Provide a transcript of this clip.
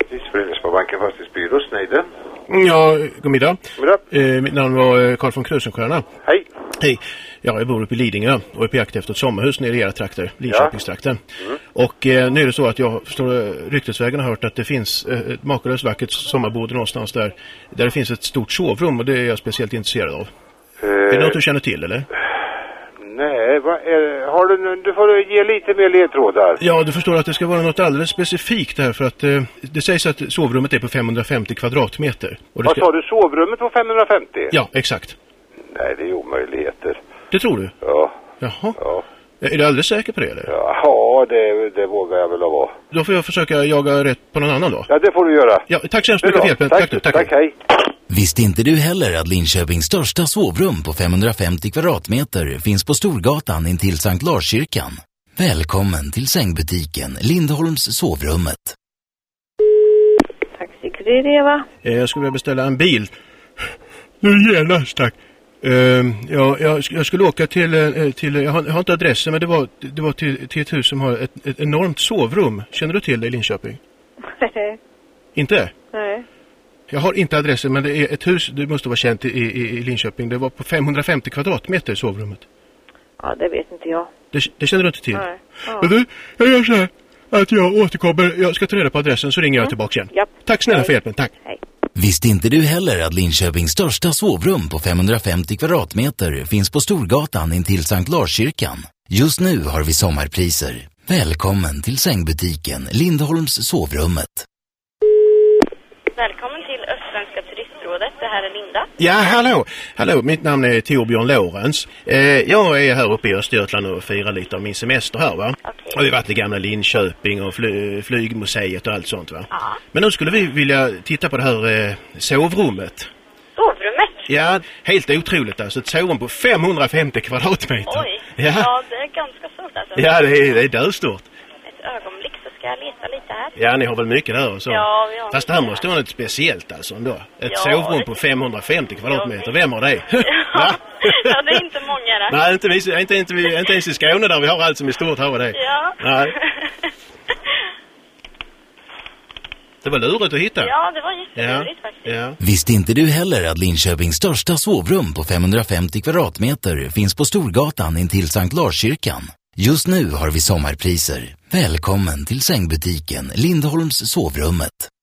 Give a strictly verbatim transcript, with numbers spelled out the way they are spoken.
Föreningssparbanken Fastighetsbyrå, Snejden. Ja, god middag. God middag. Eh, mitt namn var Karl från Krusensjöarna. Hej. Hej. Ja, jag bor uppe i Lidingö och är på jakt efter ett sommarhus nere i era trakter, Linköpingstrakten. Ja. Mm. Och eh, nu är det så att jag förstår ryktesvägen har hört att det finns eh, ett makalöst vackert sommarbode någonstans där, där det finns ett stort sovrum och det är jag speciellt intresserad av. Eh, är det något du känner till, eller? Nej, vad är, har du, du får ge lite mer ledtrådar. Ja, du förstår att det ska vara något alldeles specifikt här för att eh, det sägs att sovrummet är på femhundrafemtio kvadratmeter. Och det vad ska... sa du, sovrummet på femhundrafemtio? Ja, exakt. Nej, det är omöjligheter. Det tror du? Ja. Jaha. Ja. Är du alldeles säker på det, eller? Ja, det, det vågar jag väl vara. Då får jag försöka jaga rätt på någon annan då. Ja, det får du göra. Ja, tack så hemskt mycket för hjälpen. Tack, tack, du, tack, tack, hej. Visste inte du heller att Linköpings största sovrum på femhundrafemtio kvadratmeter finns på Storgatan intill Sankt Larskyrkan? Välkommen till sängbutiken Lindholms sovrummet. Taxikurir, Eva. Eh, Jag skulle vilja beställa en bil. Nu genast, tack. Uh, ja, jag, jag skulle åka till, uh, till jag, har, jag har inte adressen, men det var, det var till, till ett hus som har ett, ett enormt sovrum. Känner du till det i Linköping? Nej. Inte? Nej. Jag har inte adressen, men det är ett hus, det måste vara känt i, i, i Linköping. Det var på femhundrafemtio kvadratmeter sovrummet. Ja, det vet inte jag. Det, det känner du inte till? Nej. Ja. Men du, jag gör så här att jag återkommer, jag ska ta reda på adressen så ringer jag mm. tillbaka igen. Japp. Tack snälla Hej. för hjälpen, tack. Hej. Visste inte du heller att Linköpings största sovrum på femhundrafemtio kvadratmeter finns på Storgatan intill Sankt Larskyrkan? Just nu har vi sommarpriser. Välkommen till sängbutiken Lindholms sovrummet. Välkommen till Östsvenska turistrådet. Det här är Linda. Ja, hallå. Hallå, mitt namn är Torbjörn Lorentz. Eh, jag är här uppe i Östergötland och firar lite av min semester här, va? Okay. Och vi har varit i gamla Linköping och fly, flygmuseet och allt sånt, va? Ja. Men nu skulle vi vilja titta på det här eh, sovrummet. Sovrummet? Ja, helt otroligt alltså. Ett sovrum på femhundrafemtio kvadratmeter. Oj, ja, ja det är ganska stort alltså. Ja, det är, det är dödstort. Ett ögonblick så ska jag leta lite här. Ja, ni har väl mycket där och så. Ja, vi har Fast det här mycket måste vara något speciellt alltså ändå. Ett Ja, sovrum det- på femhundrafemtio kvadratmeter. Ja, Vem har det? Ja, Va? ja, det är inte många där. Nej, inte, vi, inte, inte, inte, inte ens i Skåne där vi har allt som är stort här och det. Ja. Nej. Det var lurigt att hitta. Ja, det var jättelurigt faktiskt. Ja. Visste inte du heller att Linköpings största sovrum på femhundrafemtio kvadratmeter finns på Storgatan intill Sankt Larskyrkan? Just nu har vi sommarpriser. Välkommen till sängbutiken Lindholms sovrummet.